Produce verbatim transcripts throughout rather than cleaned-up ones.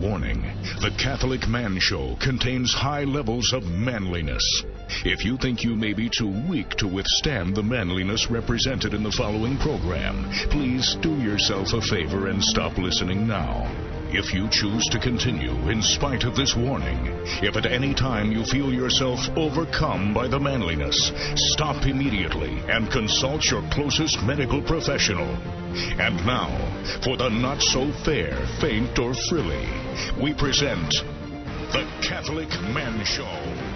Warning: The Catholic Man Show contains high levels of manliness. If you think you may be too weak to withstand the manliness represented in the following program, please do yourself a favor and stop listening now. If you choose to continue in spite of this warning, if at any time you feel yourself overcome by the manliness, stop immediately and consult your closest medical professional. And now, for the not-so-fair, faint, or frilly, we present The Catholic Man Show.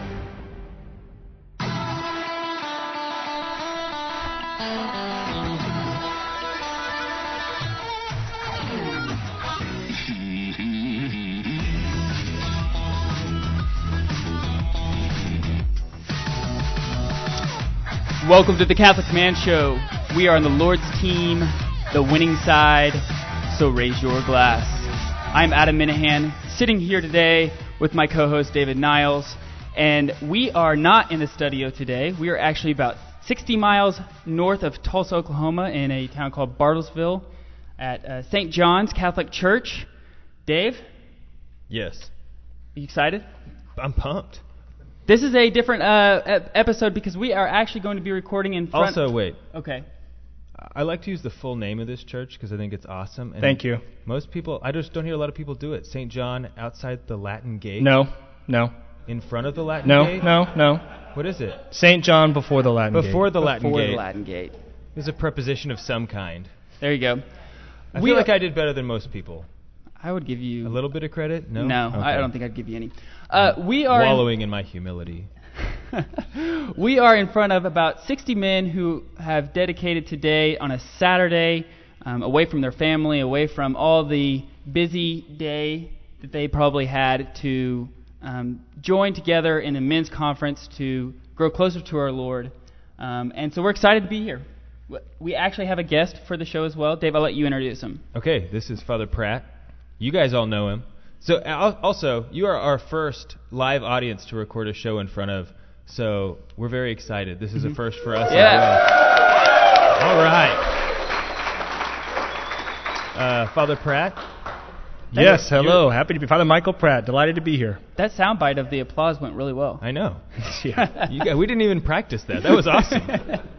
Welcome to the Catholic Man Show. We are on the Lord's team, the winning side, so raise your glass. I'm Adam Minahan, sitting here today with my co-host David Niles, and we are not in the studio today. We are actually about sixty miles north of Tulsa, Oklahoma, in a town called Bartlesville at uh, Saint John's Catholic Church. Dave? Yes. Are you excited? I'm pumped. This is a different uh, ep- episode because we are actually going to be recording in front... Also, wait. Okay. I like to use the full name of this church because I think it's awesome. And Thank you. Most people, I just don't hear a lot of people do it. Saint John outside the Latin Gate. No, no. In front of the Latin no, Gate? No, no, no. What is it? Saint John before the Latin before Gate. Before the Latin before Gate. Before the Latin Gate. There's a preposition of some kind. There you go. I we feel are, like I did better than most people. I would give you... A little bit of credit? No? No, okay. I don't think I'd give you any. Uh, we are Wallowing in, in my humility. We are in front of about sixty men who have dedicated today on a Saturday, um, away from their family, away from all the busy day that they probably had, to um, join together in a men's conference to grow closer to our Lord. Um, and so we're excited to be here. We actually have a guest for the show as well. Dave, I'll let you introduce him. Okay, this is Father Pratt. You guys all know him. So also, you are our first live audience to record a show in front of. So we're very excited. This is a first for us. Yeah. As well. All right. Uh, Father Pratt? Yes, hello. Happy to be Father Michael Pratt. Delighted to be here. That soundbite of the applause went really well. I know. yeah. you guys, we didn't even practice that. That was awesome.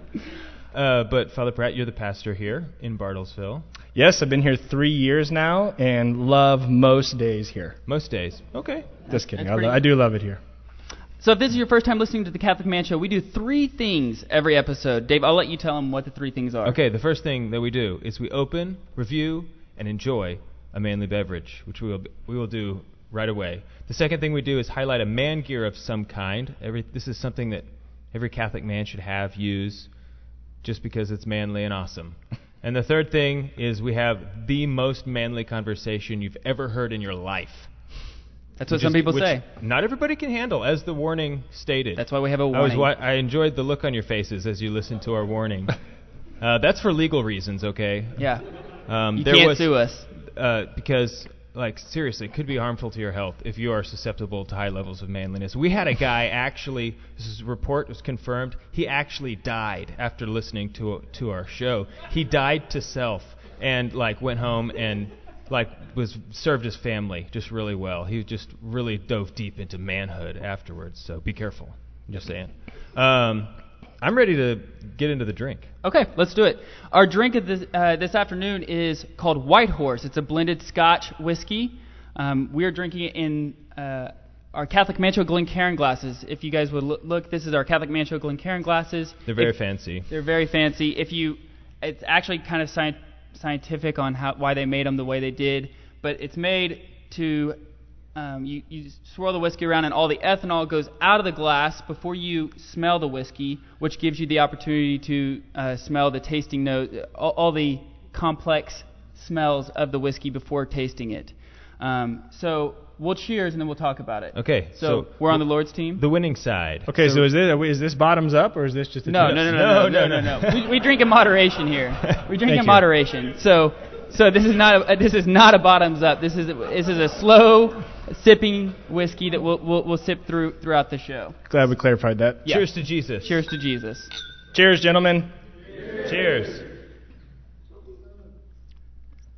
uh, but Father Pratt, you're the pastor here in Bartlesville. Yes, I've been here three years now and love most days here. Most days. Okay. Just kidding. I, pretty- lo- I do love it here. So if this is your first time listening to the Catholic Man Show, we do three things every episode. Dave, I'll let you tell them what the three things are. Okay, the first thing that we do is we open, review, and enjoy a manly beverage, which we will we will do right away. The second thing we do is highlight a man gear of some kind. Every This is something that every Catholic man should have, use, just because it's manly and awesome. And the third thing is we have the most manly conversation you've ever heard in your life. That's what Which some is, people say. Not everybody can handle, as the warning stated. That's why we have a I, was, warning. wa- I enjoyed the look on your faces as you listened to our warning. uh, that's for legal reasons, okay? Yeah. Um, you there can't was, sue us. Uh, because, like, seriously, it could be harmful to your health if you are susceptible to high levels of manliness. We had a guy actually, this is a report was confirmed, he actually died after listening to to our show. He died to self and, like, went home and... like, was served his family just really well. He just really dove deep into manhood afterwards, so be careful. Just saying. Um, I'm ready to get into the drink. Okay, let's do it. Our drink of this, uh, this afternoon is called White Horse. It's a blended Scotch whiskey. Um, we are drinking it in uh, our Catholic Man Show Glencairn glasses. If you guys would look, look this is our Catholic Man Show Glencairn glasses. They're very if, fancy. They're very fancy. If you, it's actually kind of scientific. scientific on how why they made them the way they did, but it's made to um, you, you swirl the whiskey around and all the ethanol goes out of the glass before you smell the whiskey, which gives you the opportunity to uh, smell the tasting note, all, all the complex smells of the whiskey before tasting it. Um, so we'll cheers and then we'll talk about it. Okay. So, so we're on the Lord's team. The winning side. Okay, so, so is this is this bottoms up or is this just a no, twist? no, no, no, no, no, no, no. we, we drink in moderation here. We drink Thank in you. moderation. So, so this is not a, this is not a bottoms up. This is this is a slow sipping whiskey that we'll we'll, we'll sip through throughout the show. Glad we clarified that. Yeah. Cheers to Jesus. Cheers to Jesus. Cheers, gentlemen. Cheers.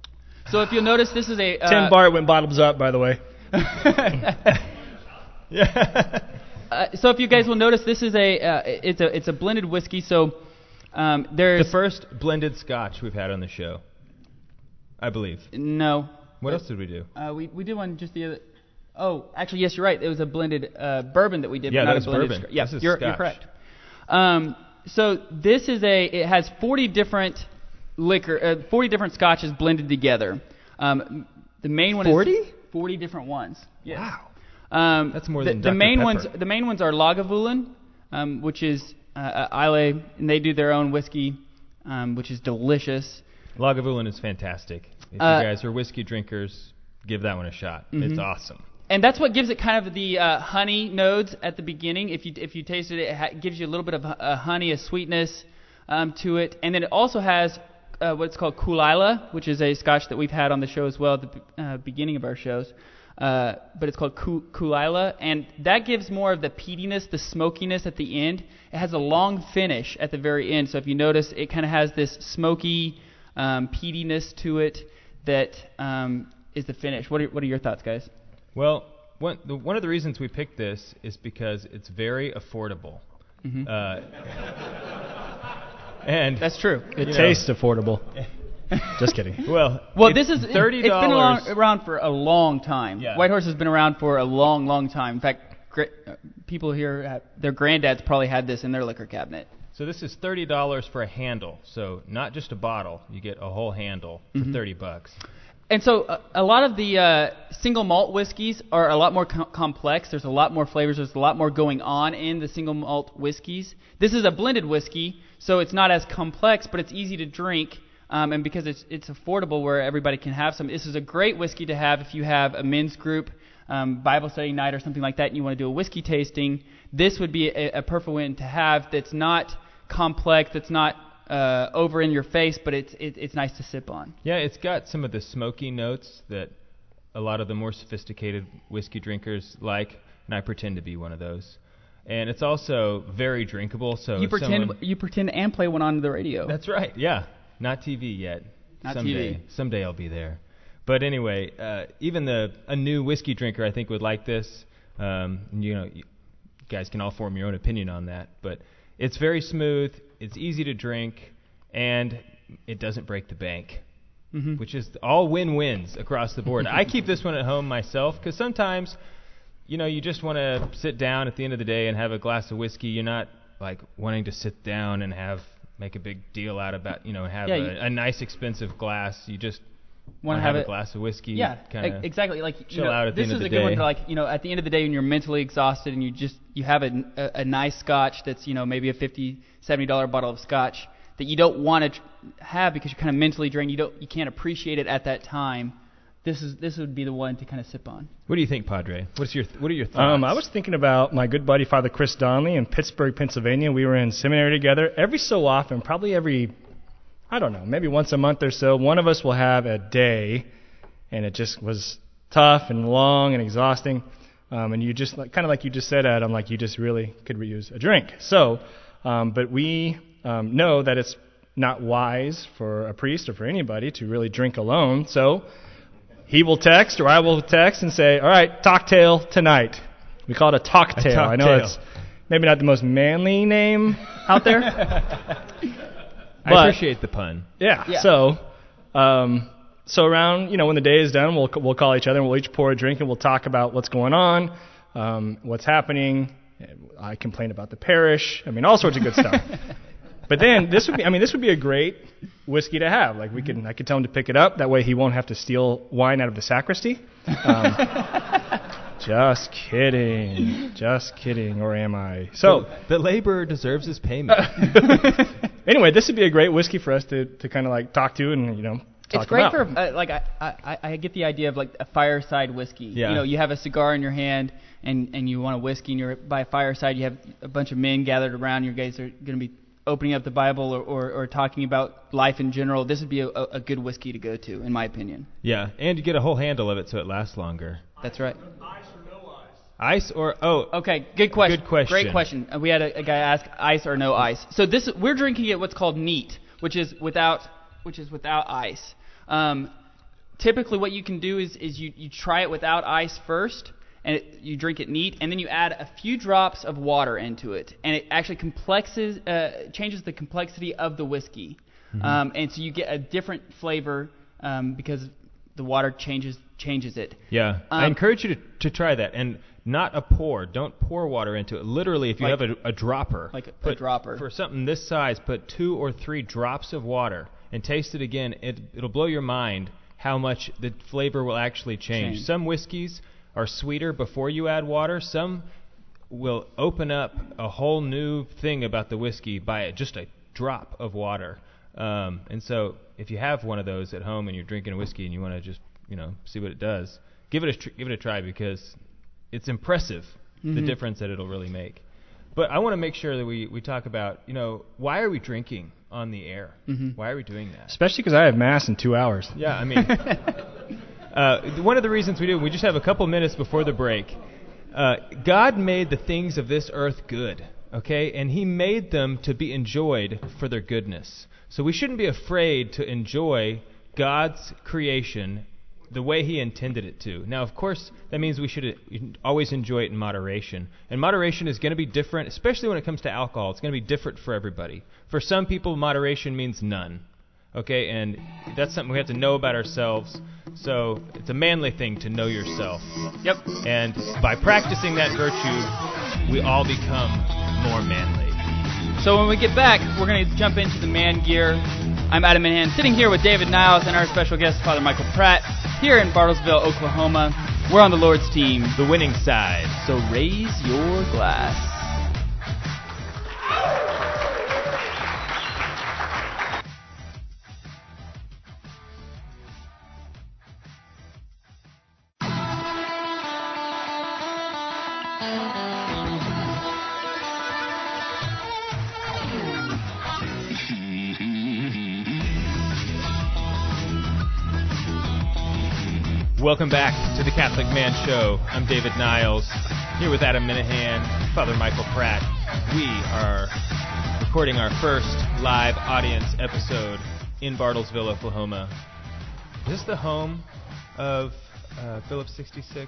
So if you'll notice, this is a uh, Tim Bart went bottoms up, by the way. Yeah. uh, so if you guys will notice, this is a uh, it's a it's a blended whiskey. So um, there's The first blended Scotch we've had on the show, I believe. no. What else did we do? Uh, we we did one just the other. Oh, actually, yes, you're right. It was a blended uh, bourbon that we did, Yeah, but that not was a blended. bourbon. Sc- yeah, This is you're, you're Scotch. correct. Um, so this is a. It has forty different liquor, uh, forty different scotches blended together. Um, the main one forty? is forty different ones. Yes. Wow. Um, That's more the, than the Doctor main Pepper. ones. The main ones are Lagavulin, um, which is uh, uh, Islay, and they do their own whiskey, um, which is delicious. Lagavulin is fantastic. If Uh, you guys are whiskey drinkers, give that one a shot. Mhm. It's awesome. And that's what gives it kind of the uh, honey nodes at the beginning. If you if you tasted it, it ha- gives you a little bit of a honey, a sweetness um, to it. And then it also has uh, what's called Kulila, which is a Scotch that we've had on the show as well at the b- uh, beginning of our shows. Uh, but it's called Ku- Kulila, and that gives more of the peatiness, the smokiness at the end. It has a long finish at the very end. So if you notice, it kind of has this smoky um, peatiness to it that um, is the finish. What are, what are your thoughts, guys? Well, one, the, one of the reasons we picked this is because it's very affordable. Mm-hmm. Uh, and That's true. It You know. tastes affordable. Just kidding. well, Well, it's this is thirty It's been dollars. along, around for a long time. Yeah. Whitehorse has been around for a long, long time. In fact, gra- uh, people here, have, their granddads probably had this in their liquor cabinet. So this is thirty dollars for a handle. So not just a bottle, you get a whole handle for Mhm. thirty bucks. And so uh, a lot of the uh, single malt whiskeys are a lot more com- complex. There's a lot more flavors. There's a lot more going on in the single malt whiskeys. This is a blended whiskey, so it's not as complex, but it's easy to drink. Um, and because it's it's affordable where everybody can have some, this is a great whiskey to have if you have a men's group, um, Bible study night or something like that, and you want to do a whiskey tasting. This would be a, a perfect one to have that's not complex, that's not uh, over in your face, but it's it, it's nice to sip on. Yeah, it's got some of the smoky notes that a lot of the more sophisticated whiskey drinkers like, and I pretend to be one of those. And it's also very drinkable. So You if pretend someone- you pretend and play one on the radio. That's right. Yeah, not T V yet. Not Someday. T V. Someday I'll be there. But anyway, uh, even the a new whiskey drinker I think would like this. Um, you know, you guys can all form your own opinion on that. But it's very smooth. It's easy to drink, and it doesn't break the bank, Mhm. which is all win-wins across the board. I keep this one at home myself because sometimes, you know, you just want to sit down at the end of the day and have a glass of whiskey. You're not like wanting to sit down and have make a big deal out about, you know, have Yeah, a, you- a nice expensive glass. You just Want want to to have, have a it- glass of whiskey. Yeah, kind e- of exactly. Like you chill know, out at the this end of is the a good one day. for like you know at the end of the day when you're mentally exhausted and you just you have a, a, a nice scotch that's you know maybe a fifty, seventy dollar bottle of scotch that you don't want to tr- have because you're kind of mentally drained. You don't you can't appreciate it at that time. This is this would be the one to kind of sip on. What do you think, Padre? What's your th- what are your thoughts? Um, I was thinking about my good buddy Father Chris Donnelly in Pittsburgh, Pennsylvania. We were in seminary together. Every so often, probably every, I don't know, maybe once a month or so, one of us will have a day, and it just was tough and long and exhausting. Um, and you just, like, kind of like you just said, Adam, like you just really could reuse a drink. So, um, but we um, know that it's not wise for a priest or for anybody to really drink alone. So he will text or I will text and say, all right, talktail tonight. We call it a talktail. A I know talktail. it's maybe not the most manly name out there. I but- appreciate the pun. Yeah. Yeah. So, um, so around, you know, when the day is done, we'll we'll call each other and we'll each pour a drink and we'll talk about what's going on, um, what's happening. I complain about the parish. I mean, all sorts of good stuff. But then this would be, I mean, this would be a great whiskey to have. Like we could, I could tell him to pick it up. That way he won't have to steal wine out of the sacristy. Um, just kidding. Just kidding. Or am I? So. the laborer deserves his payment. Anyway, this would be a great whiskey for us to, to kind of like talk to and, you know, talk It's great about. for uh, like I, I I get the idea of like a fireside whiskey. Yeah. You know, you have a cigar in your hand and, and you want a whiskey and you're by a fireside. You have a bunch of men gathered around. You guys are going to be opening up the Bible or, or, or talking about life in general. This would be a, a good whiskey to go to, in my opinion. Yeah, and you get a whole handle of it so it lasts longer. That's right. Ice or oh Okay, good question. Good question. Great question. Uh, we had a, a guy ask ice or no ice. So this we're drinking it what's called neat, which is without which is without ice. Um, typically what you can do is, is you, you try it without ice first, and it, you drink it neat, and then you add a few drops of water into it, and it actually complexes, uh, changes the complexity of the whiskey. Mm-hmm. Um, and so you get a different flavor um, because the water changes changes it. Yeah, um, I encourage you to, to try that, and not a pour. Don't pour water into it. Literally, if you like, have a, a dropper, like a, put, a dropper for something this size, put two or three drops of water and taste it again. It it'll blow your mind how much the flavor will actually change. change. Some whiskeys are sweeter before you add water. Some will open up a whole new thing about the whiskey by just a drop of water. Um, and so if you have one of those at home and you're drinking a whiskey and you want to just, you know, see what it does, give it a tr- give it a try, because it's impressive, mm-hmm. the difference that it'll really make. But I want to make sure that we, we talk about, you know, why are we drinking on the air? Mm-hmm. Why are we doing that? Especially because I have Mass in two hours. Yeah, I mean... Uh, one of the reasons we do, we just have a couple minutes before the break. Uh, God made the things of this earth good, okay? And he made them to be enjoyed for their goodness. So we shouldn't be afraid to enjoy God's creation the way he intended it to. Now, of course, that means we should always enjoy it in moderation. And moderation is going to be different, especially when it comes to alcohol. It's going to be different for everybody. For some people, moderation means none. Okay, and that's something we have to know about ourselves. So it's a manly thing to know yourself. Yep. And by practicing that virtue, we all become more manly. So when we get back, we're going to jump into the man gear. I'm Adam Minahan, sitting here with David Niles and our special guest, Father Michael Pratt, here in Bartlesville, Oklahoma. We're on the Lord's team, the winning side. So raise your glass. Welcome back to the Catholic Man Show. I'm David Niles, here with Adam Minahan, Father Michael Pratt. We are recording our first live audience episode in Bartlesville, Oklahoma. Is this the home of uh, Phillips sixty-six?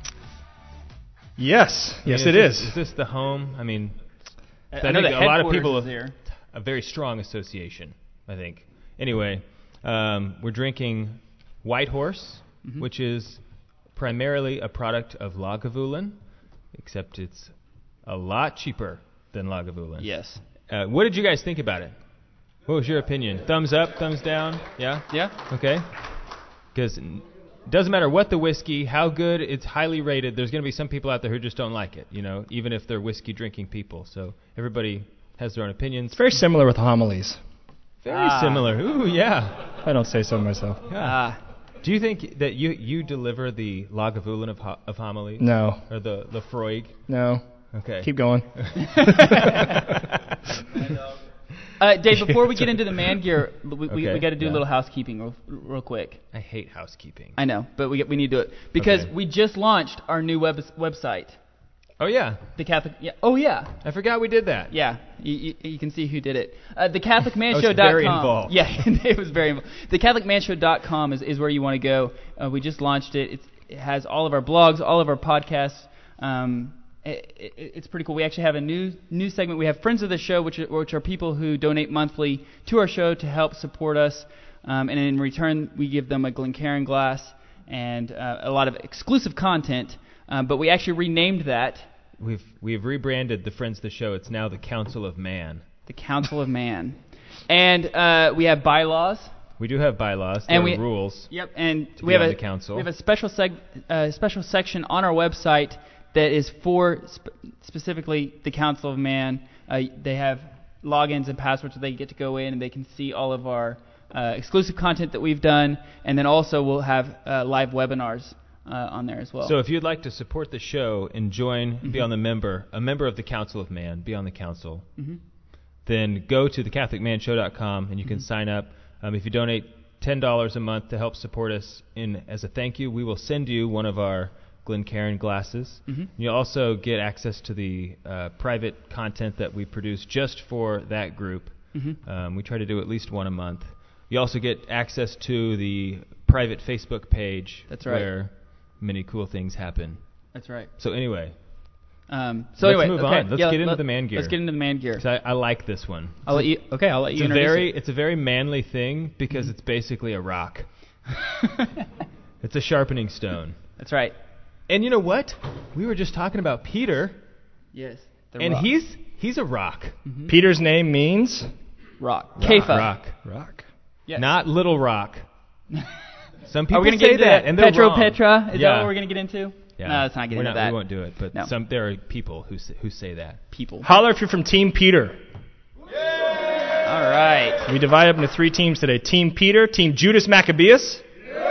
Yes, I mean, yes, is it this, is. Is this the home? I mean, I, I, I know think the a lot of people is have there. a very strong association, I think. Anyway, um, we're drinking White Horse, mm-hmm. which is primarily a product of Lagavulin, except it's a lot cheaper than Lagavulin. Yes. Uh, what did you guys think about it? What was your opinion? Thumbs up, thumbs down? Yeah? Yeah. Okay. Because it doesn't matter what the whiskey, how good, it's highly rated. There's going to be some people out there who just don't like it, you know, even if they're whiskey drinking people. So everybody has their own opinions. It's very similar with homilies. Very ah. similar. Ooh, yeah. I don't say so myself. Yeah. Ah. Do you think that you, you deliver the Lagavulin of, ho- of homilies? No. Or the Lefroy? No. Okay. Keep going. uh, Dave, before we get into the man gear, we, okay, we, we got to do yeah. a little housekeeping real, real quick. I hate housekeeping. I know, but we we need to do it. Because okay. we just launched our new web, website. Oh, yeah. The Catholic... Yeah. Oh, yeah. I forgot we did that. Yeah. You, you, you can see who did it. Uh, the Catholic Man Show dot com. I was very involved. Yeah, it was very involved. The Catholic Man Show dot com is, is where you want to go. Uh, we just launched it. It's, it has all of our blogs, all of our podcasts. Um, it, it, it's pretty cool. We actually have a new new segment. We have Friends of the Show, which are, which are people who donate monthly to our show to help support us. Um, and in return, we give them a Glencairn glass and uh, a lot of exclusive content. Um, but we actually renamed that. We've we've rebranded the Friends of the Show. It's now the Council of Man. The Council of Man. And uh, we have bylaws. We do have bylaws. There and are we, rules. Yep. And to we be have on a the council. we have a special seg uh, special section on our website that is for sp- specifically the Council of Man. Uh, they have logins and passwords so they get to go in and they can see all of our uh, exclusive content that we've done. And then also we'll have uh, live webinars Uh, on there as well. So if you'd like to support the show and join, mm-hmm. be on the member, a member of the Council of Man, be on the council, mm-hmm. then go to the Catholic Man Show dot com and you can mm-hmm. sign up. Um, if you donate ten dollars a month to help support us, in as a thank you, we will send you one of our Glencairn glasses. Mm-hmm. You'll also get access to the uh, private content that we produce just for that group. Mm-hmm. Um, we try to do at least one a month. You also get access to the private Facebook page. That's right. Where many cool things happen. That's right. So anyway, Um, so let's anyway, move okay, on. Let's yeah, get into let, the man gear. Let's get into the man gear. 'Cause I, I like this one. I'll let you. Okay, I'll let It's you a introduce very, it. it's a very manly thing because it's basically a rock. It's a sharpening stone. That's right. And you know what? We were just talking about Peter, Yes. The and rock. he's he's a rock. Peter's name means rock. Kepha. Rock. rock. Yes. Not little rock. Some Are people we gonna say get into that, and they're Petro wrong. Petra? Is yeah. that what we're gonna get into? Yeah. No, let's not get we're into not, that. We won't do it, but No. some there are people who say, who say that. People. Holler if you're from Team Peter. All right. We divide up into three teams today. Team Peter, Team Judas Maccabeus.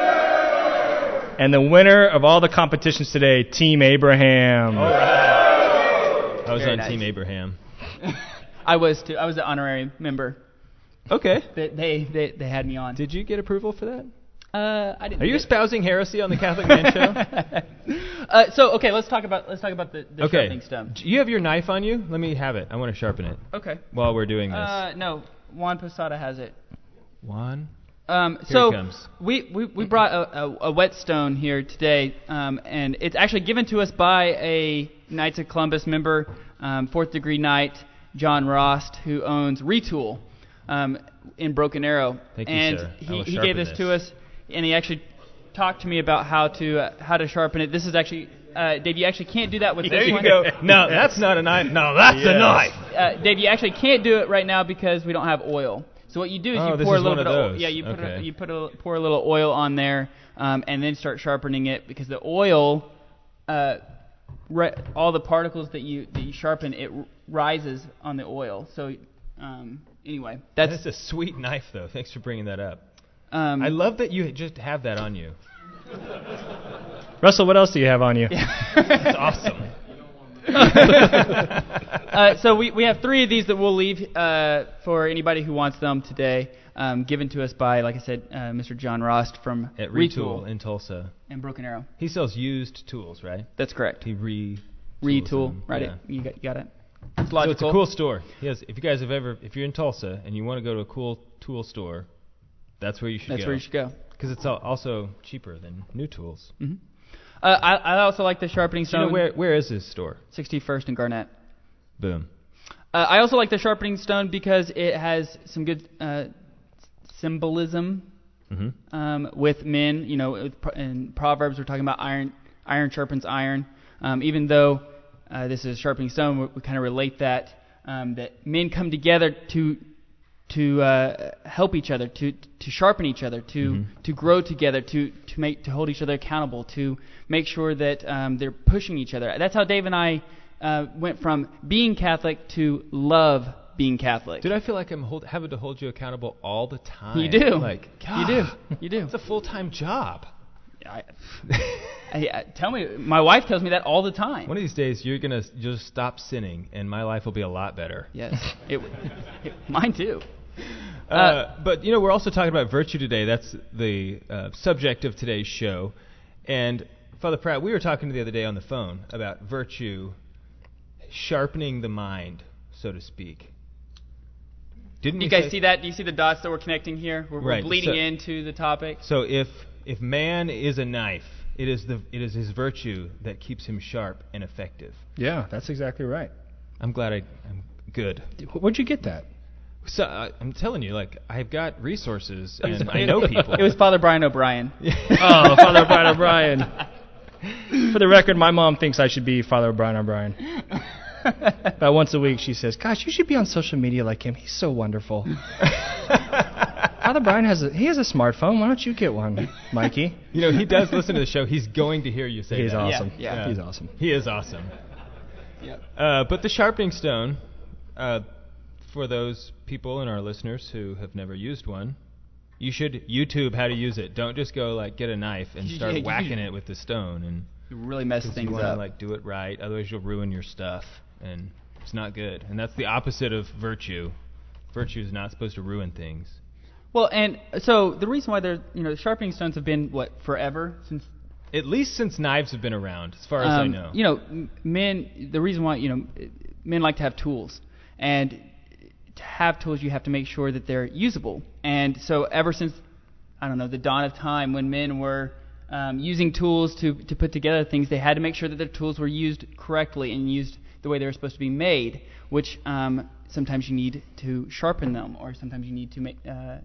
And the winner of all the competitions today, Team Abraham. All right. I was Very on nice. Team Abraham. I was too. I was the honorary member. Okay. They they they, they had me on. Did you get approval for that? Uh, I didn't. Are you get- espousing heresy on the Catholic Man Show? uh, so okay, let's talk about let's talk about the, the Okay. sharpening stone. Do you have your knife on you? Let me have it. I want to sharpen it Okay. while we're doing this. Uh, no, Juan Posada has it. One. Um, Here so it comes. we, we we brought a, a, a whetstone here today, um, and it's actually given to us by a Knights of Columbus member, um, fourth degree knight John Rost, who owns Retool um, in Broken Arrow. Thank you, and sir. I he, will he sharpen gave this, this. to us, and he actually talked to me about how to uh, how to sharpen it. This is actually uh, Dave. You actually can't do that with There this you one. go. No, that's not a knife. No, that's a Yes. knife. Uh, Dave, you actually can't do it right now because we don't have oil. So what you do is Oh, you this pour is a little one bit of of, those. yeah, you put a, Okay. you put a pour a little oil on there, um, and then start sharpening it because the oil, uh, ri- all the particles that you that you sharpen, it r- rises on the oil. So um, anyway, that's, That's a sweet knife, though. Thanks for bringing that up. um, I love that you just have that on you. Russell, what else do you have on you? That's awesome. uh, so we, we have three of these that we'll leave uh, for anybody who wants them today, um, given to us by, like I said, uh, Mister John Rost from At Retool in Tulsa. and Broken Arrow. He sells used tools, right? That's correct. He re Retool, them. right? Yeah. It, you got you got it. It's So logical. it's a cool store. He has, if you guys have ever, if you're in Tulsa and you want to go to a cool tool store, that's where you should That's go. where you should go. Because it's al- also cheaper than new tools. hmm Uh, I, I also like the sharpening Do you stone. know where where is his store? sixty-first and Garnett. Boom. Uh, I also like the sharpening stone because it has some good uh, symbolism Mm-hmm. um, with men. You know, with, pro- in Proverbs we're talking about iron. Iron sharpens iron. Um, even though uh, this is a sharpening stone, we, we kind of relate that um, that men come together to to uh, help each other, to to sharpen each other, to Mhm. to grow together, to to make to hold each other accountable, to make sure that um, they're pushing each other. That's how Dave and I uh, went from being Catholic to love being Catholic. Dude, I feel like I'm hold, having to hold you accountable all the time. You do. Like, You do. You do. It's a full-time job. I, I, I, tell me, my wife tells me that all the time. One of these days, you're gonna s- just stop sinning, and my life will be a lot better. Yes, it, it, mine too. Uh, but you know, we're also talking about virtue today. That's the uh, subject of today's show. And Father Pratt, we were talking the other day on the phone about virtue sharpening the mind, so to speak. Didn't Do you we guys say- see that? Do you see the dots that we're connecting here? We're, Right, we're bleeding so- into the topic. So if if man is a knife, it is the it is his virtue that keeps him sharp and effective. Yeah, that's exactly right. I'm glad I, I'm good. Where'd you get that? So uh, I'm telling you, like I've got resources and I know people. It was Father Brian O'Brien. Oh, Father Brian O'Brien. For the record, my mom thinks I should be Father Brian O'Brien. About once a week, she says, "Gosh, you should be on social media like him. He's so wonderful." Father Brian has a he has a smartphone. Why don't you get one, Mikey? You know, he does listen to the show. He's going to hear you say He's that. awesome. Yeah, yeah. He's awesome. He is awesome. Yep. Uh, but the sharpening stone, uh, for those people and our listeners who have never used one, you should YouTube how to use it. Don't just go like get a knife and Yeah, start you- whacking it with the stone and You really mess 'cause things you want to up. like do it right. Otherwise, you'll ruin your stuff, and it's not good. And that's the opposite of virtue. Virtue is not supposed to ruin things. Well, and so the reason why they're, you know, the sharpening stones have been, what, forever? Since, At least since knives have been around, as far as I um, know. you know, m- men, the reason why, you know, men like to have tools. And to have tools, you have to make sure that they're usable. And so ever since, I don't know, the dawn of time when men were um, using tools to, to put together things, they had to make sure that their tools were used correctly and used the way they were supposed to be made, which um, sometimes you need to sharpen them, or sometimes you need to make, uh, uh,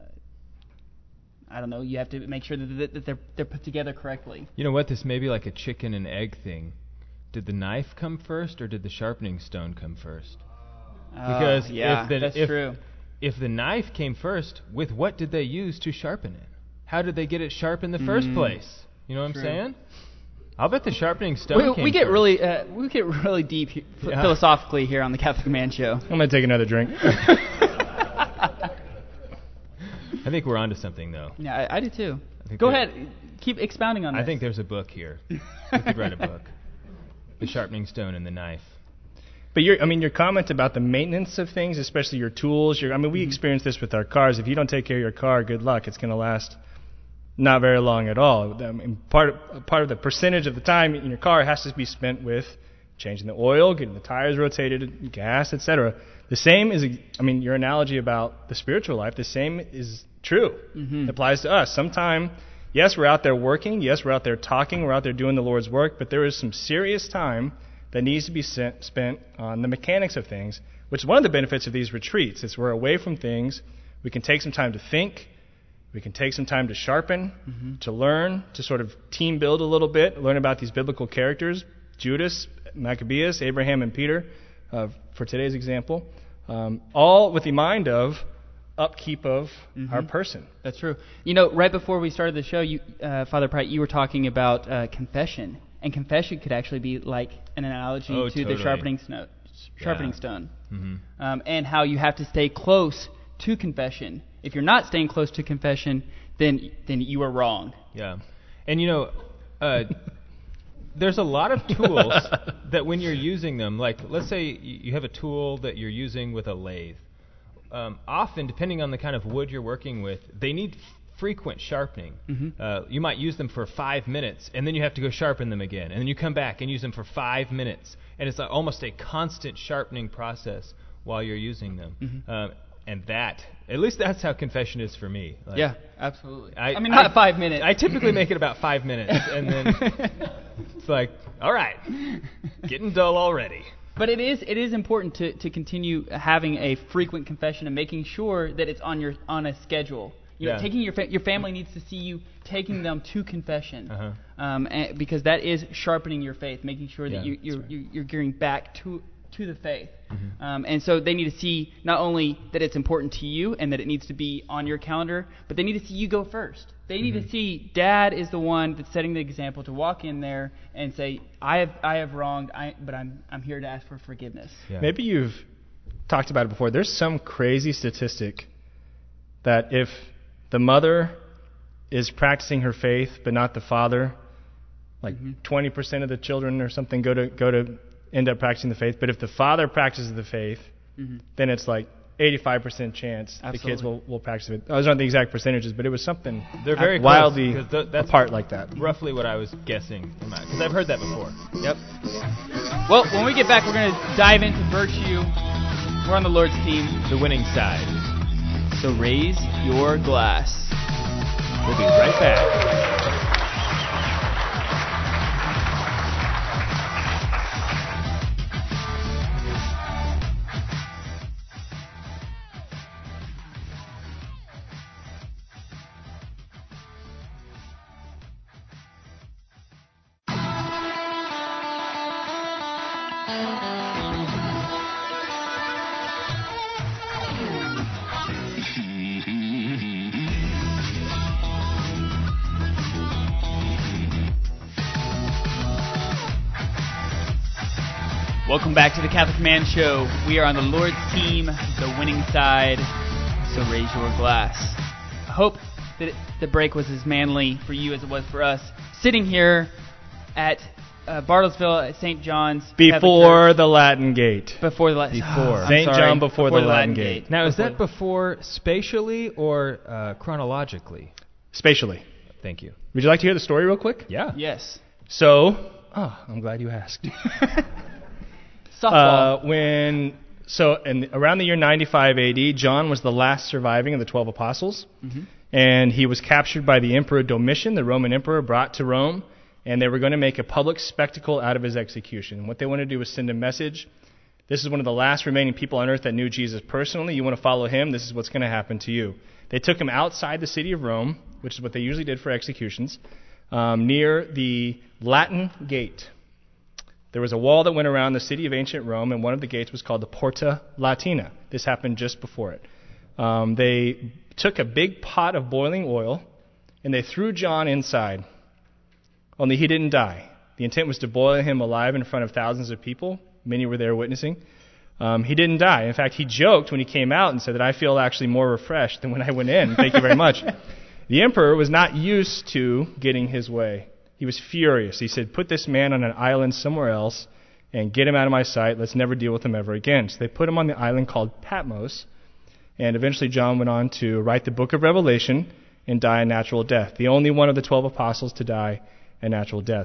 I don't know, you have to make sure that, that they're, they're put together correctly. You know what? This may be like a chicken and egg thing. Did the knife come first, or did the sharpening stone come first? Because uh, yeah, if the, that's if, true. If the knife came first, with what did they use to sharpen it? How did they get it sharp in the first Mm. place? You know what True. I'm saying? I'll bet the sharpening stone We, came we get first. really uh, we get really deep he- Yeah. philosophically here on the Catholic Man Show. I'm going to take another drink. I think we're onto something, though. Yeah, I, I do too. I think Go that- ahead, keep expounding on I this. think there's a book here. We could write a book. The sharpening stone and the knife. But your, I mean, your comment about the maintenance of things, especially your tools. Your, I mean, we Mm-hmm. experience this with our cars. If you don't take care of your car, good luck. It's going to last not very long at all. I mean, part of, part of the percentage of the time in your car has to be spent with changing the oil, getting the tires rotated, gas, et cetera. The same is, I mean, your analogy about the spiritual life. The same is true. Mm-hmm. It applies to us. Sometime, yes, we're out there working. Yes, we're out there talking. We're out there doing the Lord's work. But there is some serious time that needs to be sent, spent on the mechanics of things, which is one of the benefits of these retreats. Is we're away from things. We can take some time to think. We can take some time to sharpen, Mm-hmm. to learn, to sort of team build a little bit, learn about these biblical characters, Judas, Maccabeus, Abraham, and Peter, uh, for today's example, um, all with the mind of upkeep of Mm-hmm. our person. That's true. You know, right before we started the show, you, uh, Father Pratt, you were talking about uh, confession, and confession could actually be like an analogy Oh, to totally. the sharpening snow, sharpening Yeah. stone, Mm-hmm. um, and how you have to stay close to confession. If you're not staying close to confession, then then you are wrong. Yeah. And, you know, uh, there's a lot of tools that when you're using them, like let's say y- you have a tool that you're using with a lathe. Um, often, depending on the kind of wood you're working with, they need f- frequent sharpening. Mm-hmm. Uh, you might use them for five minutes, and then you have to go sharpen them again. And then you come back and use them for five minutes. And it's like almost a constant sharpening process while you're using them. Mm-hmm. Um, and that, at least that's how confession is for me. Like, Yeah, absolutely. I, I mean, not I- five minutes. I typically make it about five minutes, and then it's like, all right, getting dull already. But it is it is important to, to continue having a frequent confession and making sure that it's on your on a schedule. You know, Yeah. taking your fa- your family needs to see you taking them to confession, Uh-huh. um, and, because that is sharpening your faith, making sure that Yeah, you you're, that's right. you you're gearing back to to the faith. Mm-hmm. Um, and so they need to see not only that it's important to you and that it needs to be on your calendar, but they need to see you go first. They need Mm-hmm. to see Dad is the one that's setting the example to walk in there and say, I have I have wronged, I, but I'm I'm here to ask for forgiveness. Yeah. Maybe you've talked about it before. There's some crazy statistic that if the mother is practicing her faith but not the father, like Mm-hmm. twenty percent of the children or something go to go to end up practicing the faith. But if the father practices the faith, Mhm. then it's like eighty-five percent chance the kids Absolutely. will, will practice it. Those aren't the exact percentages, but it was something They're very wildly close, 'cause th- that's apart like that. roughly what I was guessing, because I've heard that before. Yep. Well, when we get back, we're going to dive into virtue. We're on the Lord's team, The winning side. so raise your glass. We'll be right back. Welcome back to the Catholic Man Show. We are on the Lord's team, the winning side, so raise your glass. I hope that it, the break was as manly for you as it was for us. Sitting here at uh, Bartlesville at Saint John's Catholic Before Church. the Latin Gate. Before the Latin Before. I'm Saint sorry. John before the Latin Gate. Now, is Before- that before spatially or uh, chronologically? Spatially. Thank you. Would you like to hear the story real quick? Yeah. Yes. So, oh, I'm glad you asked. Softball. Uh, when So in, around the year ninety-five A D, John was the last surviving of the twelve apostles. Mm-hmm. And he was captured by the Emperor Domitian, the Roman emperor, brought to Rome. And they were going to make a public spectacle out of his execution. And what they wanted to do was send a message. This is one of the last remaining people on earth that knew Jesus personally. You want to follow him, this is what's going to happen to you. They took him outside the city of Rome, which is what they usually did for executions, um, near the Latin Gate. There was a wall that went around the city of ancient Rome, and one of the gates was called the Porta Latina. This happened just before it. Um, they took a big pot of boiling oil, and they threw John inside. Only he didn't die. The intent was to boil him alive in front of thousands of people. Many were there witnessing. Um, he didn't die. In fact, he joked when he came out and said that I feel actually more refreshed than when I went in. Thank you very much. The emperor was not used to getting his way. He was furious. He said, put this man on an island somewhere else and get him out of my sight. Let's never deal with him ever again. So they put him on the island called Patmos. And eventually John went on to write the book of Revelation and die a natural death. The only one of the twelve apostles to die a natural death.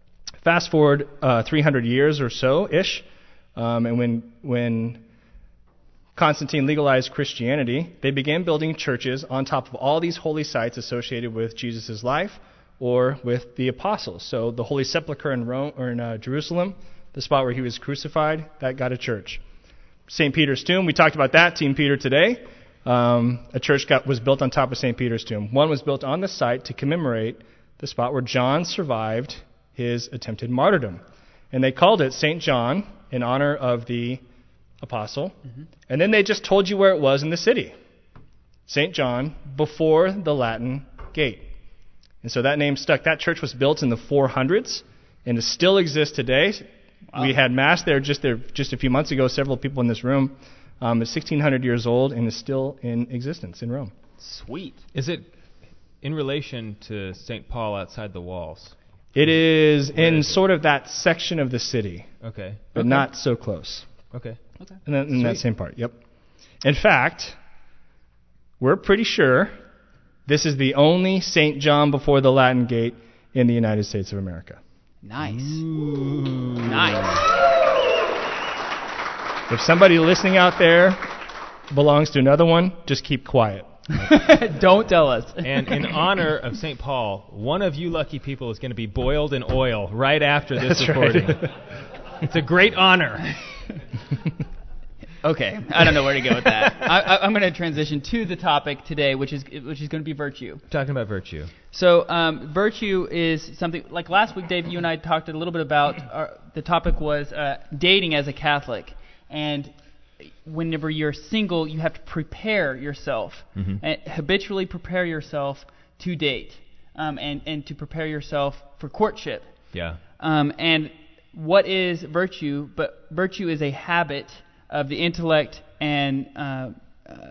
Fast forward uh, three hundred years or so-ish, um, and when when Constantine legalized Christianity, they began building churches on top of all these holy sites associated with Jesus' life or with the apostles. So the Holy Sepulchre in Rome or in uh, Jerusalem, the spot where he was crucified, that got a church. Saint Peter's tomb, we talked about that, Team Peter today. Um, a church got, was built on top of Saint Peter's tomb. One was built on the site to commemorate the spot where John survived his attempted martyrdom. And they called it Saint John in honor of the apostle. Mm-hmm. And then they just told you where it was in the city. Saint John, before the Latin Gate. And so that name stuck. That church was built in the four hundreds and it still exists today. Wow. We had Mass there just there just a few months ago. Several people in this room. Um, it's sixteen hundred years old and is still in existence in Rome. Sweet. Is it in relation to Saint Paul outside the walls? It is Where in is it? sort of that section of the city. Okay. But okay. not so close. Okay. Okay. In, that, in that same part, yep. In fact, we're pretty sure this is the only Saint John before the Latin Gate in the United States of America. Nice. Ooh. Nice. If somebody listening out there belongs to another one, just keep quiet. Don't tell us. And in honor of Saint Paul, one of you lucky people is going to be boiled in oil right after this That's recording. Right. It's a great honor. Okay, I don't know where to go with that. I, I, I'm going to transition to the topic today, which is which is going to be virtue. Talking about virtue. So um, virtue is something like last week, Dave. You and I talked a little bit about our, the topic was uh, dating as a Catholic, and whenever you're single, you have to prepare yourself, mm-hmm. and habitually prepare yourself to date, um, and and to prepare yourself for courtship. Yeah. Um, and what is virtue? But virtue is a habit of the intellect and uh, uh,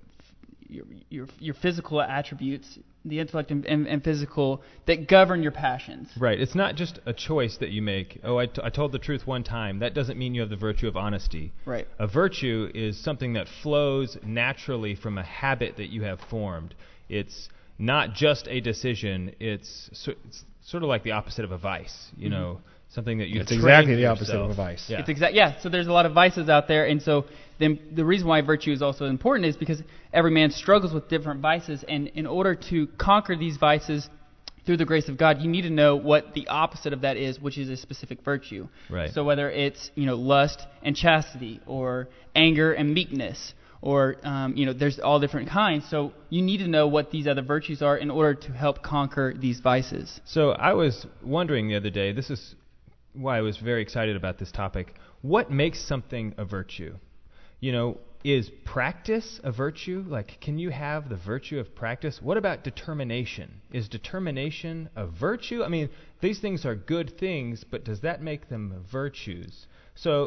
your, your your physical attributes, the intellect and, and, and physical, that govern your passions. Right. It's not just a choice that you make. Oh, I, t- I told the truth one time. That doesn't mean you have the virtue of honesty. Right. A virtue is something that flows naturally from a habit that you have formed. It's not just a decision. It's, so, it's sort of like the opposite of a vice, you mm-hmm. know. Something that you It's exactly the opposite yourself. of a vice. Yeah. It's exact. Yeah. So there's a lot of vices out there, and so then the reason why virtue is also important is because every man struggles with different vices, and in order to conquer these vices through the grace of God, you need to know what the opposite of that is, which is a specific virtue. Right. So whether it's you know lust and chastity, or anger and meekness, or um, you know there's all different kinds. So you need to know what these other virtues are in order to help conquer these vices. So I was wondering the other day. This is why I was very excited about this topic. What makes something a virtue? You know, is practice a virtue? Like, can you have the virtue of practice? What about determination? Is determination a virtue? I mean, these things are good things, but does that make them virtues? So,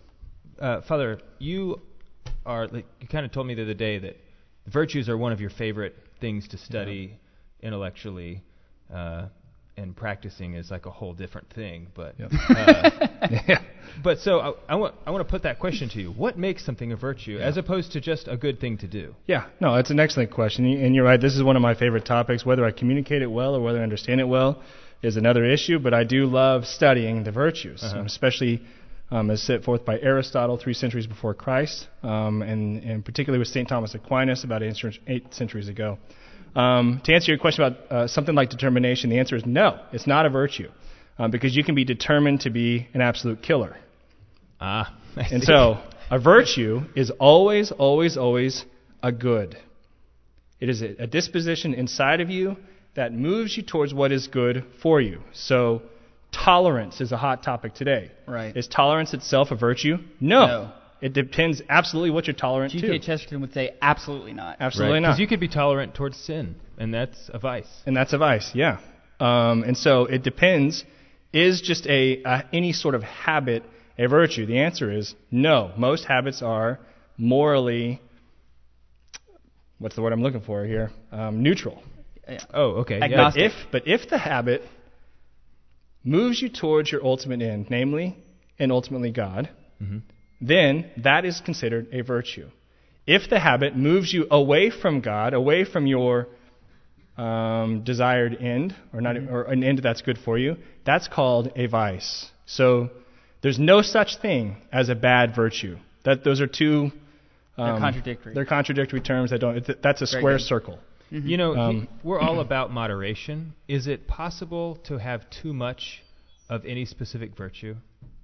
uh, Father, you are, like, you kind of told me the other day that virtues are one of your favorite things to study yeah. intellectually. Uh, And practicing is like a whole different thing, but yep. uh, yeah. But so I, I want I want to put that question to you: what makes something a virtue, yeah. as opposed to just a good thing to do? Yeah, no, it's an excellent question, and you're right. This is one of my favorite topics. Whether I communicate it well or whether I understand it well is another issue. But I do love studying the virtues, uh-huh. especially um, as set forth by Aristotle three centuries before Christ, um, and, and particularly with Saint Thomas Aquinas about eight, eight centuries ago. Um, to answer your question about uh, something like determination, the answer is no, it's not a virtue, um, because you can be determined to be an absolute killer. Ah, I and see. so a virtue is always, always, always a good. It is a, a disposition inside of you that moves you towards what is good for you. So tolerance is a hot topic today. Right. Is tolerance itself a virtue? No. No. It depends absolutely what you're tolerant G to. K Chesterton would say absolutely not. Absolutely Right. not. Because you could be tolerant towards sin, and that's a vice. And that's a vice, yeah. Um, and so it depends. Is just a, a any sort of habit a virtue? The answer is no. Most habits are morally, what's the word I'm looking for here? Um, neutral. Yeah. Oh, okay. Yeah. Agnostic. If, but if the habit moves you towards your ultimate end, namely and ultimately God, Mm-hmm. then that is considered a virtue. If the habit moves you away from God, away from your um, desired end, or not, Mm-hmm. or an end that's good for you, that's called a vice. So there's no such thing as a bad virtue. That those are two. Um, They're contradictory. They're contradictory terms that don't. That's a Very square good. circle. Mm-hmm. You know, Um, he, we're all about moderation. Is it possible to have too much of any specific virtue?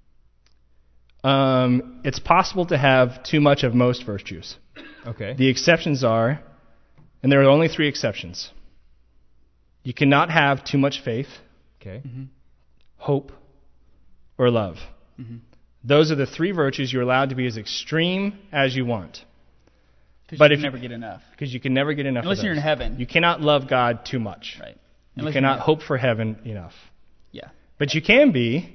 Um, it's possible to have too much of most virtues. Okay. The exceptions are, and there are only three exceptions. You cannot have too much faith, okay. Mm-hmm. hope, or love. Mm-hmm. Those are the three virtues you're allowed to be as extreme as you want. Because But you if can you- never get enough. Because you can never get enough Unless of you're in those. heaven. You cannot love God too much. Right. You Unless cannot you're in hope for heaven enough. Yeah. But you can be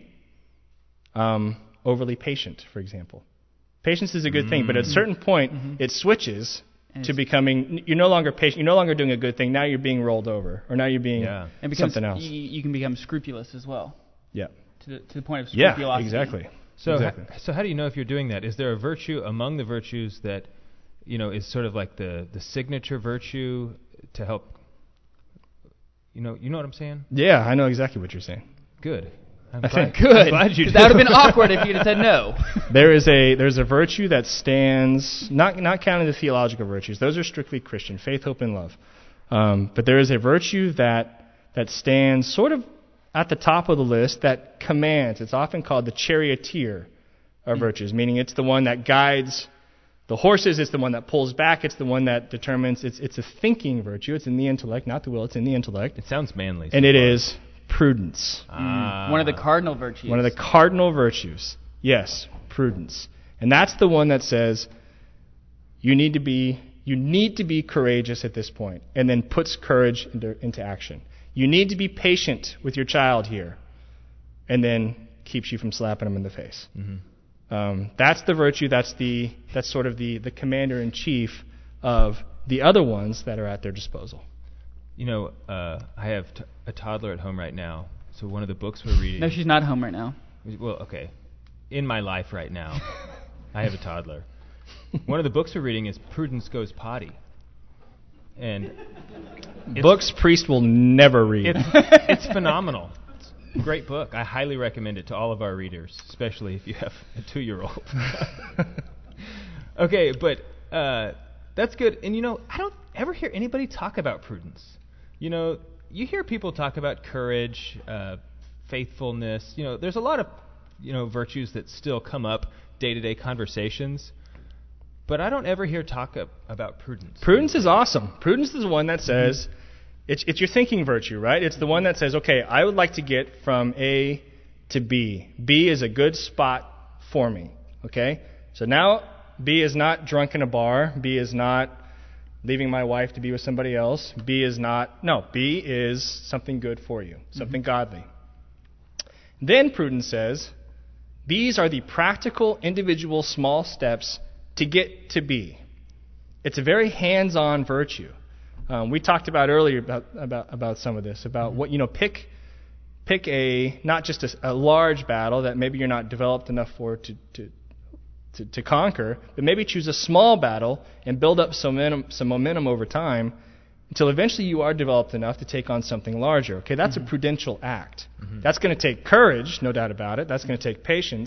um, overly patient, for example. Patience is a good thing, but at a certain point, Mhm. it switches And to it's- becoming, you're no longer patient, you're no longer doing a good thing, now you're being rolled over, or now you're being Yeah. And becomes, something else. You, you can become scrupulous as well. Yeah. To the, to the point of Yeah, scrupulosity. exactly. So, exactly. ho- so how do you know if you're doing that? Is there a virtue among the virtues that, you know, is sort of like the, the signature virtue to help? You know, you know what I'm saying? Yeah, I know exactly what you're saying. Good. I'm I glad, think- I'm Good. glad you Because do. that would have been awkward if you'd have said no. There is a there's a virtue that stands, not not counting the theological virtues. Those are strictly Christian, faith, hope, and love. Um, but there is a virtue that that stands sort of at the top of the list that commands. It's often called the charioteer of virtues, meaning it's the one that guides the horses. It's the one that pulls back. It's the one that determines. It's it's a thinking virtue. It's in the intellect, not the will. It's in the intellect, It sounds manly. and so it far. is prudence. Ah. One of the cardinal virtues. One of the cardinal virtues. Yes, prudence. And that's the one that says you need to be you need to be courageous at this point, and then puts courage into, into action. You need to be patient with your child here, and then keeps you from slapping him in the face. Mm-hmm. Um, that's the virtue. That's the that's sort of the, the commander in chief of the other ones that are at their disposal. You know, uh, I have t- a toddler at home right now. So one of the books we're reading. No, she's not home right now. Well, okay. In my life right now, I have a toddler. One of the books we're reading is Prudence Goes Potty. And it's, Books priest will never read. it's, it's phenomenal. It's a great book. I highly recommend it to all of our readers, especially if you have a two-year-old. Okay, but uh, that's good. And, you know, I don't ever hear anybody talk about prudence. You know, you hear people talk about courage, uh, faithfulness. You know, there's a lot of, you know, virtues that still come up day-to-day conversations. But I don't ever hear talk ab- about prudence. Prudence is awesome. Prudence is the one that says, it's, it's your thinking virtue, right? It's the one that says, okay, I would like to get from A to B. B is a good spot for me, okay? So now B is not drunk in a bar. B is not leaving my wife to be with somebody else. B is not, no, B is something good for you, something godly. Then prudence says, these are the practical, individual, small steps to get to B. It's a very hands-on virtue. Um, we talked about earlier about, about about some of this, about what, you know, pick pick a, not just a, a large battle that maybe you're not developed enough for to, to, to, to conquer, but maybe choose a small battle and build up some momentum, some momentum over time until eventually you are developed enough to take on something larger. Okay, that's mm-hmm. a prudential act. Mm-hmm. That's going to take courage, no doubt about it. That's going to take patience.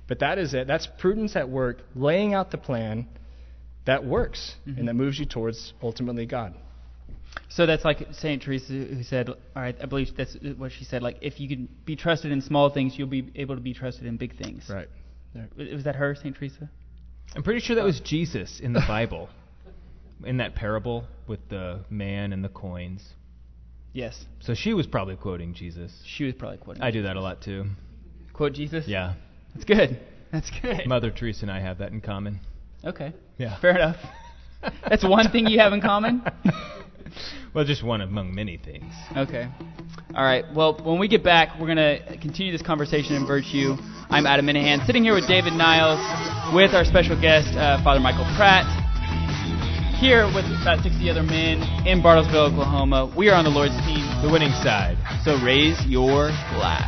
But that is it. That's prudence at work, laying out the plan that works mm-hmm. and that moves you towards ultimately God. So that's like Saint Teresa who said, all right, I believe that's what she said, like if you can be trusted in small things, you'll be able to be trusted in big things. Right. Was that her, Saint Teresa? I'm pretty sure that was Jesus in the Bible, in that parable with the man and the coins. Yes. So she was probably quoting Jesus. She was probably quoting I Jesus. do that a lot too. Quote Jesus? Yeah. That's good. That's good. Mother Teresa and I have that in common. Okay. Yeah. Fair enough. That's one thing you have in common? Well, just one among many things. Okay. All right. Well, when we get back, we're going to continue this conversation in Virtue. I'm Adam Minahan, sitting here with David Niles, with our special guest, uh, Father Michael Pratt, here with about sixty other men in Bartlesville, Oklahoma. We are on the Lord's team, the winning side. So raise your glass.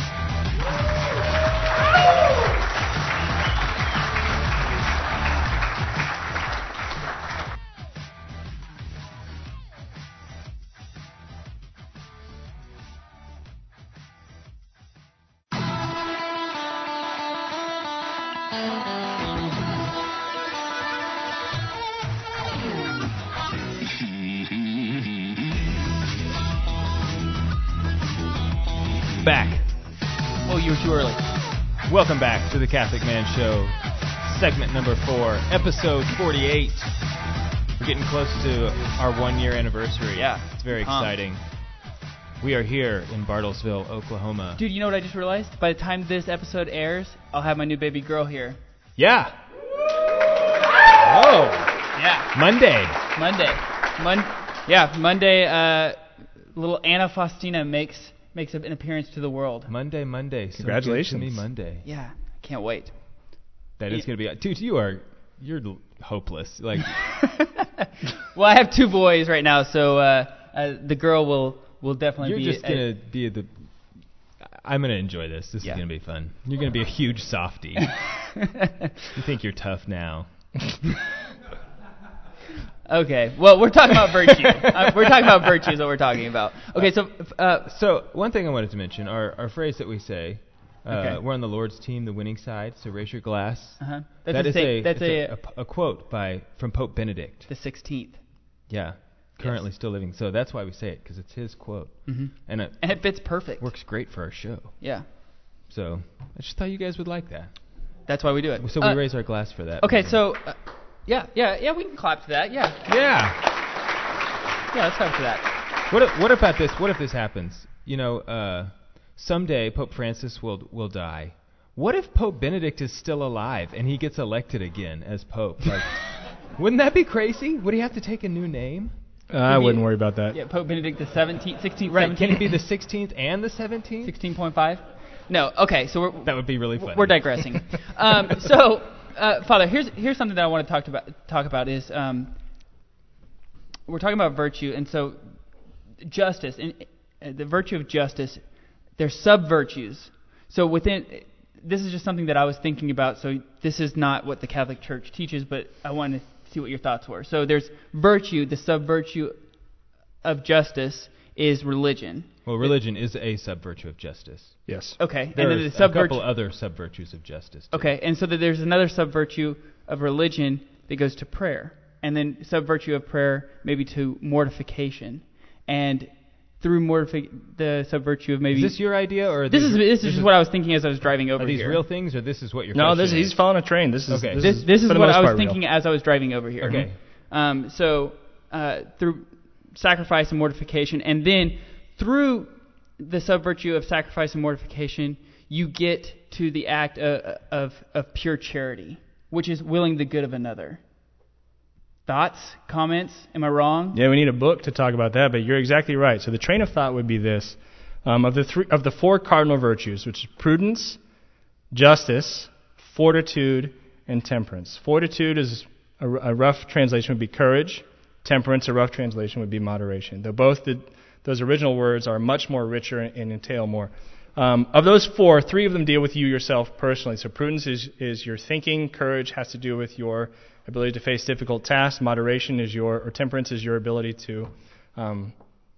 Back. Oh, you were too early. Welcome back to the Catholic Man Show, segment number four, episode forty-eight. We're getting close to our one-year anniversary. Yeah. It's very Pumped. exciting. We are here in Bartlesville, Oklahoma. Dude, you know what I just realized? By the time this episode airs, I'll have my new baby girl here. Yeah. Whoa. Yeah. Monday. Monday. Mon- yeah, Monday, uh, little Anna Faustina makes makes an appearance to the world. Monday, Monday. So Congratulations. good to me Monday. Yeah, can't wait. That is going to be... Dude, you are... You're hopeless. Like... Well, I have two boys right now, so uh, uh, the girl will, will definitely You're be... You're just going to be the... I'm going to enjoy this. This yeah. is going to be fun. You're going to be a huge softie. You think you're tough now. Okay, well, we're talking about virtue. uh, we're talking about virtue is what we're talking about. Okay, so... Uh, so, one thing I wanted to mention, our, our phrase that we say, uh, okay. we're on the Lord's team, the winning side, so raise your glass. Uh-huh. That's that a is say, a, that's a, a, a, a quote by from Pope Benedict. The sixteenth. Yeah, currently yes. still living. So that's why we say it, because it's his quote. Mm-hmm. And, it and it fits perfect. Works great for our show. Yeah. So, I just thought you guys would like that. That's why we do it. So uh, we raise our glass for that. Okay, so... Uh, yeah, yeah, yeah, we can clap to that, yeah. Yeah. Yeah, let's clap to that. What if, what about this? What if this happens? You know, uh, someday Pope Francis will will die. What if Pope Benedict is still alive and he gets elected again as Pope? Like, wouldn't that be crazy? Would he have to take a new name? Uh, I wouldn't worry about that. Yeah, Pope Benedict the seventeenth, sixteenth, right? seventeenth? Can it be the sixteenth and the seventeenth? sixteen point five? No. Okay, so we're that would be really fun. We're digressing. um, so, uh, Father, here's here's something that I want to talk about. Talk about is um, we're talking about virtue, and so justice and uh, the virtue of justice. There's sub virtues. So within this is just something that I was thinking about. So this is not what the Catholic Church teaches, but I wanted to see what your thoughts were. So there's virtue. The sub virtue of justice is religion. Well, religion is a sub-virtue of justice. Yes. Okay. There and then are the sub-virtue, a couple other sub-virtues of justice, too. Okay, and so that there's another sub-virtue of religion that goes to prayer. And then sub-virtue of prayer maybe to mortification. And through mortific- the sub-virtue of maybe... Is this your idea? or This is this, this is just is, what I was thinking as I was driving over here. Are these here. real things, or this is what you're No, this, is? he's following a train. This is okay. This, this, is, this is what I was thinking real. as I was driving over here. Okay. Um, so uh, through sacrifice and mortification, and then through the sub-virtue of sacrifice and mortification, you get to the act of, of, of pure charity, which is willing the good of another. Thoughts? Comments? Am I wrong? Yeah, we need a book to talk about that, but you're exactly right. So the train of thought would be this. Um, of the three, of the four cardinal virtues, which is prudence, justice, fortitude, and temperance. Fortitude is a, a rough translation would be courage. Temperance, a rough translation, would be moderation. Though both the, those original words are much more richer and, and entail more. Um, of those four, three of them deal with you yourself personally. So prudence is, is your thinking. Courage has to do with your ability to face difficult tasks. Moderation is your, or temperance is your ability to um,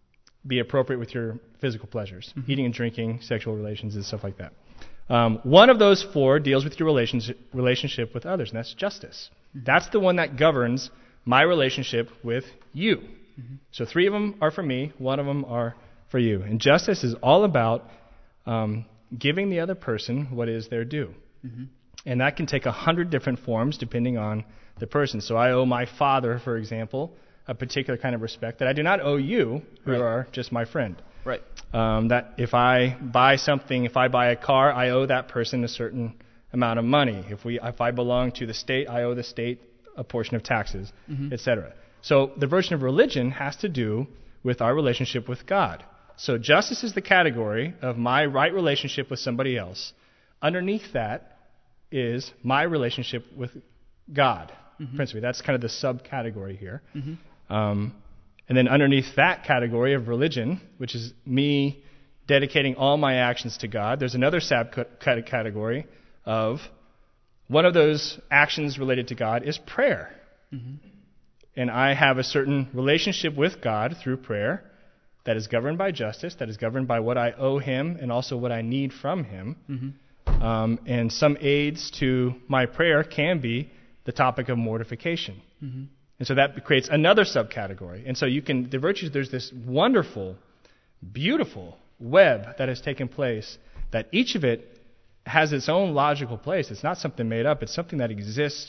be appropriate with your physical pleasures, Mm-hmm. eating and drinking, sexual relations, and stuff like that. Um, one of those four deals with your relationship, relationship with others, and that's justice. Mm-hmm. That's the one that governs my relationship with you. Mm-hmm. So three of them are for me, one of them are for you. And justice is all about um, giving the other person what is their due. Mm-hmm. And that can take a hundred different forms depending on the person. So I owe my father, for example, a particular kind of respect that I do not owe you, who Right. are just my friend. Right. Um, that if I buy something, if I buy a car, I owe that person a certain amount of money. If we, if I belong to the state, I owe the state a portion of taxes, mm-hmm. et cetera. So the version of religion has to do with our relationship with God. So justice is the category of my right relationship with somebody else. Underneath that is my relationship with God, mm-hmm. principally. That's kind of the subcategory here. Mm-hmm. Um, and then underneath that category of religion, which is me dedicating all my actions to God, there's another subcategory of one of those actions related to God is prayer. Mm-hmm. And I have a certain relationship with God through prayer that is governed by justice, that is governed by what I owe Him and also what I need from Him. Mm-hmm. Um, and some aids to my prayer can be the topic of mortification. Mm-hmm. And so that creates another subcategory. And so you can, the virtues, there's this wonderful, beautiful web that has taken place that each of it has its own logical place. It's not something made up. It's something that exists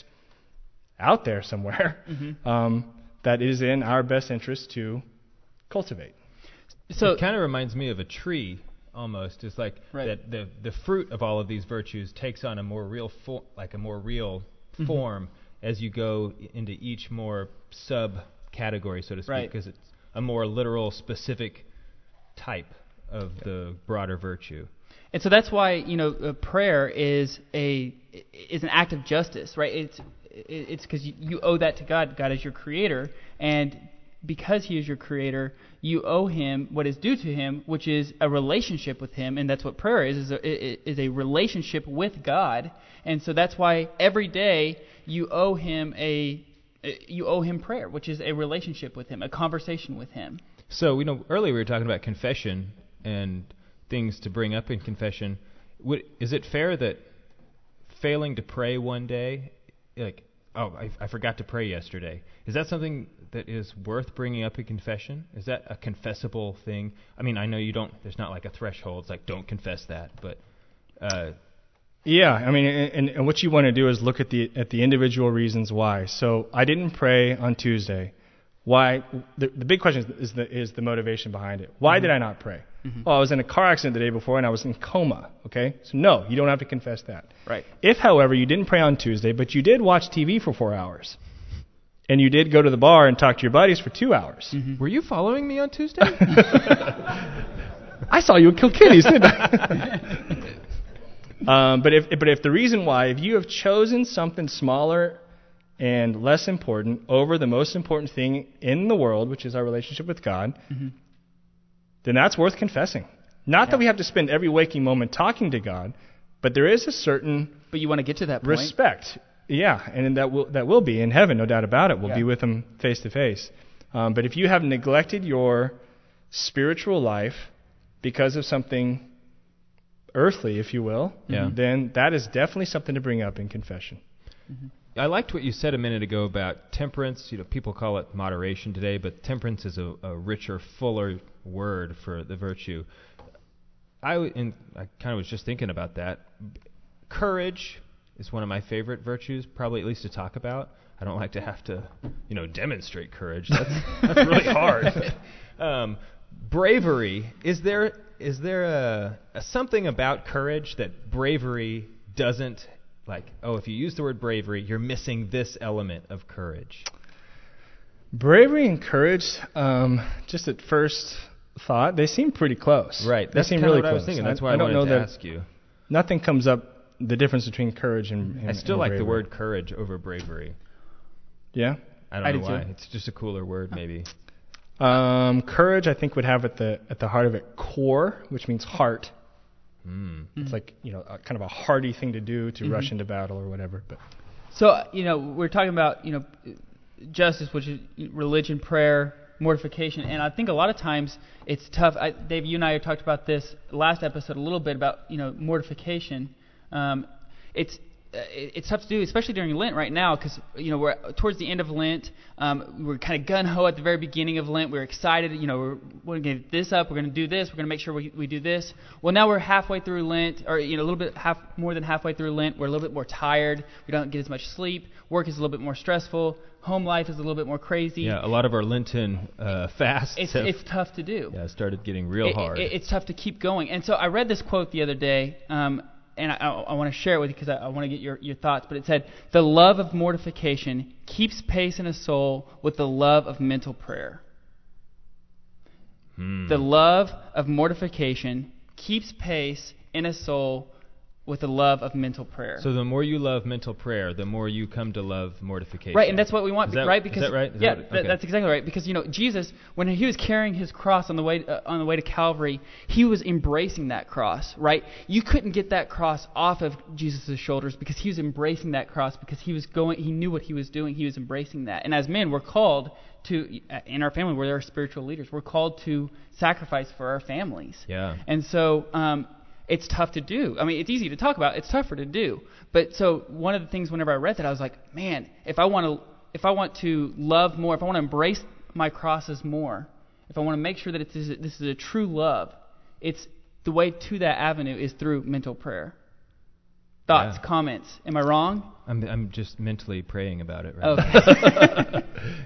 out there somewhere, mm-hmm. um, that is in our best interest to cultivate. So it kind of reminds me of a tree almost. It's like right. that the the fruit of all of these virtues takes on a more real fo- like a more real mm-hmm. form as you go into each more subcategory, so to speak, because right. it's a more literal, specific type of yeah. the broader virtue. And so that's why, you know, uh, prayer is a is an act of justice, right? It's it's because you, you owe that to God. God is your creator, and because He is your creator, you owe Him what is due to Him, which is a relationship with Him, and that's what prayer is: is a, is a relationship with God. And so that's why every day you owe Him a you owe Him prayer, which is a relationship with Him, a conversation with Him. So we know earlier we were talking about confession and things to bring up in confession. Would, is it fair that failing to pray one day, like, oh, I, I forgot to pray yesterday, is that something that is worth bringing up in confession? Is that a confessable thing? I mean, I know you don't, there's not like a threshold, it's like, don't confess that, but... Uh, yeah, I mean, and, and what you want to do is look at the at the individual reasons why. So I didn't pray on Tuesday. Why? The, the big question is, is the is the motivation behind it. Why mm-hmm. did I not pray? Mm-hmm. Well, I was in a car accident the day before and I was in coma. Okay, so no, you don't have to confess that. Right. If, however, you didn't pray on Tuesday, but you did watch T V for four hours, and you did go to the bar and talk to your buddies for two hours. Mm-hmm. Were you following me on Tuesday? I saw you at Kilkenny's, didn't I? um, but if but if the reason why, if you have chosen something smaller and less important over the most important thing in the world, which is our relationship with God, mm-hmm. then that's worth confessing. Not yeah. that we have to spend every waking moment talking to God, but there is a certain but you want to get to that point. Respect. Yeah, and that will that will be in heaven, no doubt about it. We'll yeah. be with Him face to face. Um, but if you have neglected your spiritual life because of something earthly, if you will, yeah. then that is definitely something to bring up in confession. Mm-hmm. I liked what you said a minute ago about temperance. You know, people call it moderation today, but temperance is a, a richer, fuller word for the virtue. I, w- and I kind of was just thinking about that. Courage is one of my favorite virtues, probably at least to talk about. I don't like to have to, you know, demonstrate courage. That's that's really hard. Um, bravery. Is there is there a, a something about courage that bravery doesn't? Like, oh, if you use the word bravery, you're missing this element of courage. Bravery and courage, um, just at first thought, they seem pretty close. Right. They That's seem kind really of what close. I was thinking. That's why I, I don't wanted know to that ask you. Nothing comes up, the difference between courage and, and I still and like bravery. the word courage over bravery. Yeah? I don't I know do why. Too. It's just a cooler word, maybe. Um, courage, I think, would have at the at the heart of it core, which means heart. Mm. It's like, you know, a, kind of a hardy thing to do to mm-hmm. rush into battle or whatever. But so, you know, we're talking about, you know, justice, which is religion, prayer, mortification. And I think a lot of times it's tough. I, Dave, you and I talked about this last episode a little bit about, you know, mortification. Um, it's It's tough to do, especially during Lent right now, because you know we're towards the end of Lent. Um, we're kind of gun ho at the very beginning of Lent. We're excited, you know, we're, we're going to get this up. We're going to do this. We're going to make sure we, we do this. Well, now we're halfway through Lent, or you know, a little bit half more than halfway through Lent. We're a little bit more tired. We don't get as much sleep. Work is a little bit more stressful. Home life is a little bit more crazy. Yeah, a lot of our Lenten uh, fasts. It's have, it's tough to do. Yeah, it started getting real it, hard. It, it's tough to keep going. And so I read this quote the other day. Um, And I, I, I want to share it with you because I, I want to get your, your thoughts. But it said, the love of mortification keeps pace in a soul with the love of mental prayer. Hmm. The love of mortification keeps pace in a soul with the love of mental prayer. So the more you love mental prayer, the more you come to love mortification. Right, and that's what we want, is that, right? Because is that right? Is yeah, that, th- okay. that's exactly right. Because you know, Jesus, when he was carrying his cross on the way uh, on the way to Calvary, he was embracing that cross, right? You couldn't get that cross off of Jesus' shoulders because he was embracing that cross because he was going. He knew what he was doing. He was embracing that. And as men, we're called to, in our family, where there are spiritual leaders, we're called to sacrifice for our families. Yeah. And so. Um, It's tough to do. I mean, it's easy to talk about. It's tougher to do. But so one of the things whenever I read that, I was like, man, if I want to, if I want to love more, if I want to embrace my crosses more, if I want to make sure that it's, this is a true love, it's the way to that avenue is through mental prayer. Thoughts, Yeah. comments? Am I wrong? I'm I'm just mentally praying about it right Okay.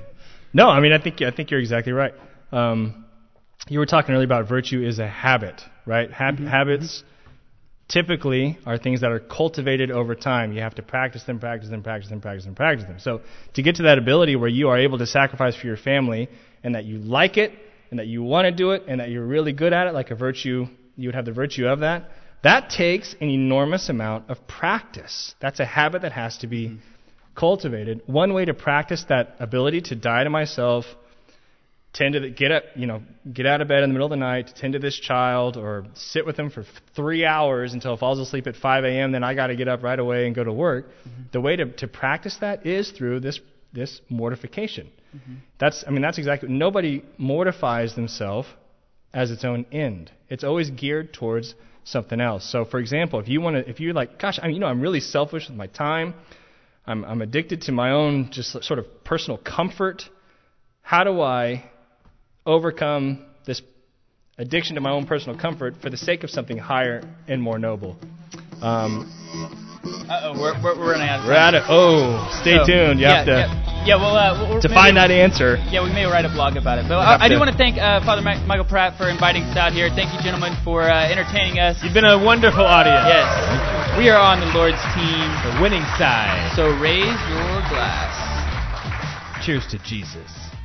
No, I mean, I think I think you're exactly right. Um, you were talking earlier about virtue is a habit, right? Hab- Mm-hmm. Habits typically are things that are cultivated over time. You have to practice them, practice them, practice them, practice them, practice them. So to get to that ability where you are able to sacrifice for your family and that you like it and that you want to do it and that you're really good at it, like a virtue, you would have the virtue of that, that takes an enormous amount of practice. That's a habit that has to be mm-hmm. cultivated. One way to practice that ability to die to myself, tend to get up, you know, get out of bed in the middle of the night to tend to this child, or sit with him for three hours until it falls asleep at five a.m. Then I got to get up right away and go to work. Mm-hmm. The way to, to practice that is through this this mortification. Mm-hmm. That's, I mean, that's exactly. Nobody mortifies themselves as its own end. It's always geared towards something else. So, for example, if you want to, if you're like, gosh, I mean, you know, I'm really selfish with my time. I'm I'm addicted to my own just sort of personal comfort. How do I overcome this addiction to my own personal comfort for the sake of something higher and more noble? Um, Uh-oh, we're, we're, we're running out of time. We're at it. Oh, stay so, tuned. You yeah, have to yeah, yeah well, uh, we're, to find that answer. Yeah, we may write a blog about it. But I, I do want to thank uh, Father Ma- Michael Pratt for inviting us out here. Thank you, gentlemen, for uh, entertaining us. You've been a wonderful audience. Yes, we are on the Lord's team, the winning side. So raise your glass. Cheers to Jesus.